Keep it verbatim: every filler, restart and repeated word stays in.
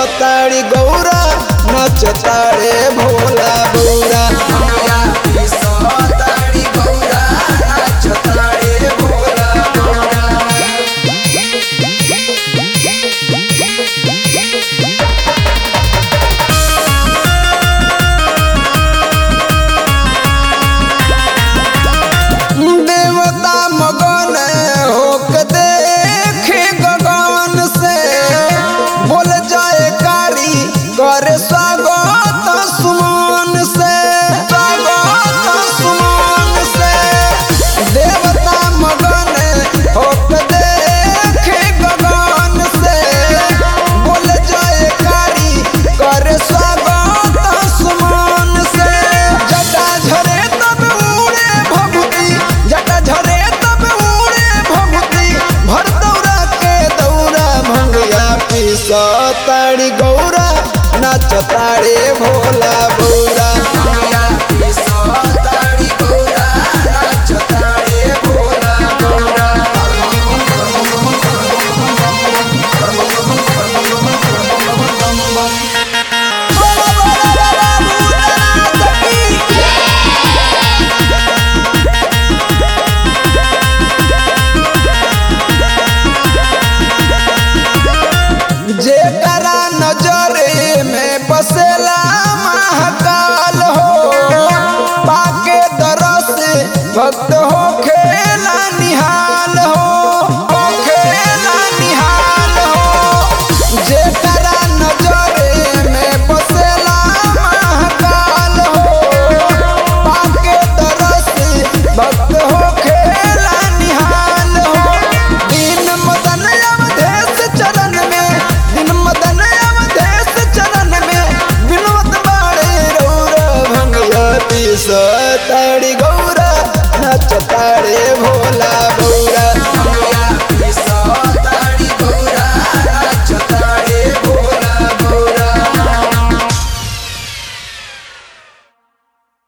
ताड़ी गौरा नाच ताड़े भोला बौरा भंगिया पीसो ताड़ी गौरा नाच ताड़े भोला बौरा। देवता मगन होक देखे गगन से बोल जाए कारी करे स्वागत सुमन से स्वागत सुमन से। देवता मगन होक देखे गगन से बोल जाए कारी करे स्वागत सुमन से। जटा झरे तब उड़े भभूति जटा झरे तब उड़े भभूति भर दौरा के दौरा भंगिया पीसो ताड़ी गौरा नाच ताड़े भोला बौरा